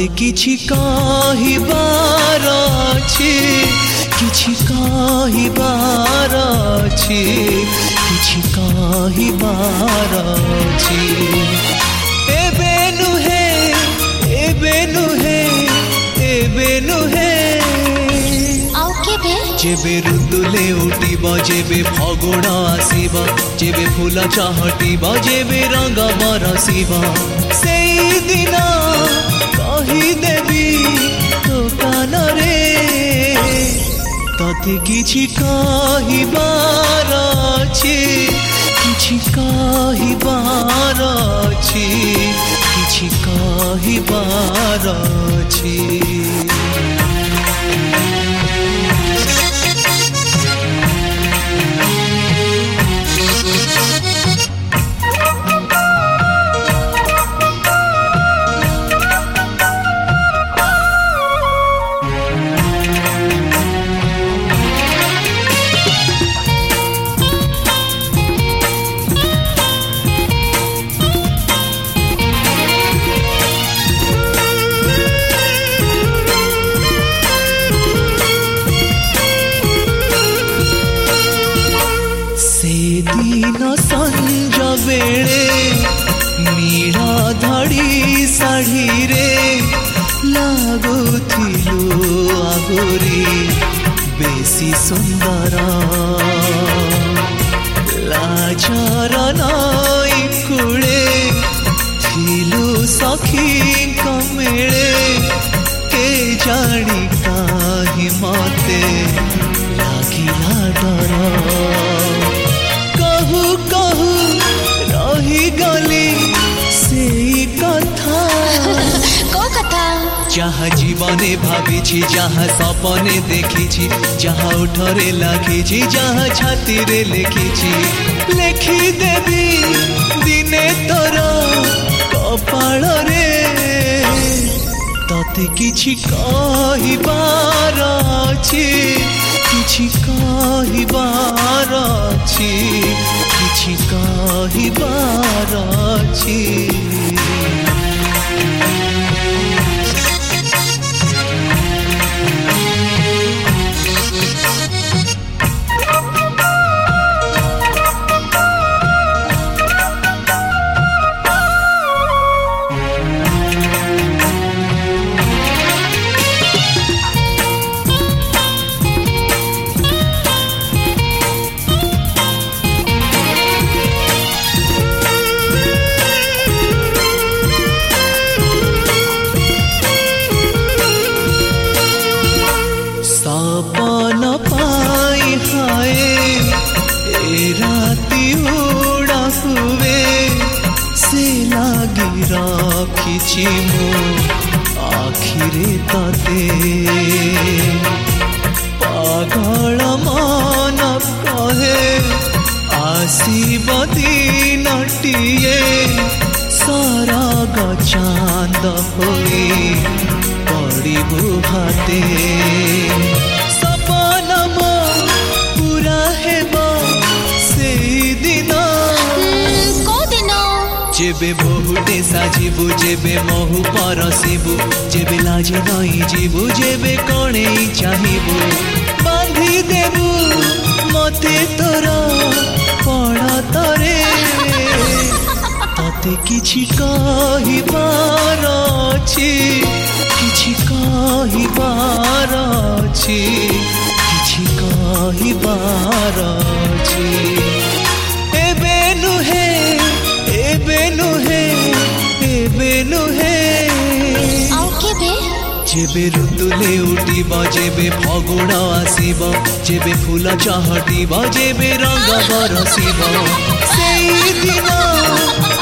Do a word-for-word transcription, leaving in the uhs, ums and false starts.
तते किछि कहिबार अछि किछि कहिबार अछि किछि कहिबार अछि एबे नुहे एबे नुहे एबे नुहे जेबे ऋतुले उठिब जेबे फगुण आसीब जेबे फूल चहटिब जेबे रंग बरसीब सेई दिन कहिदेबी तो कान रे तते किछि कहिबार अछि किछि कहिबार अछि किछि कहिबार अछि दिन संज बेले नीला धड़ी साड़ी रे लागुथिलु आगुरी बेसी सुंदर लाजर नई कुले थिलु सखी कमेले के जानी काहि मते लागिला डर कहू कहू रही गली से कथा को कथा जहाँ जीवने भाभी जहाँ सपने देखी जहाँ उठरे लाखी जहाँ छाती रे लिखी लेखी देवी दिने तोर कपाल रे तते किछि कहिबार अछि किछि कहिबार अछि किछि कहिबार अछि सपन पाई हाय ए राति उड़ा हुए से लागी रखिछि मो आखिरे तते पागल मन कहे आसीब दिनटिए सरग चांद होई पड़िबु हाते सपन मो पूरा हेबो से दिन को दिन जेबे बहुटे साजिबु जेबे महु परसिबु जेबे लाजे नई जीबु जेबे कणे चाहिबु बांधी देबु मते तोर पड़तरे तते किछि कहिबार अछि किछि कहिबार अछि किछि कहिबार अछि एबे नुहे एबे नुहे एबे नुहे आउ केबे जेबे ऋतुले उठिब जेबे फगुण आसीब जेबे फूल चहटिब जेबे रंग बरसीब सेई दिन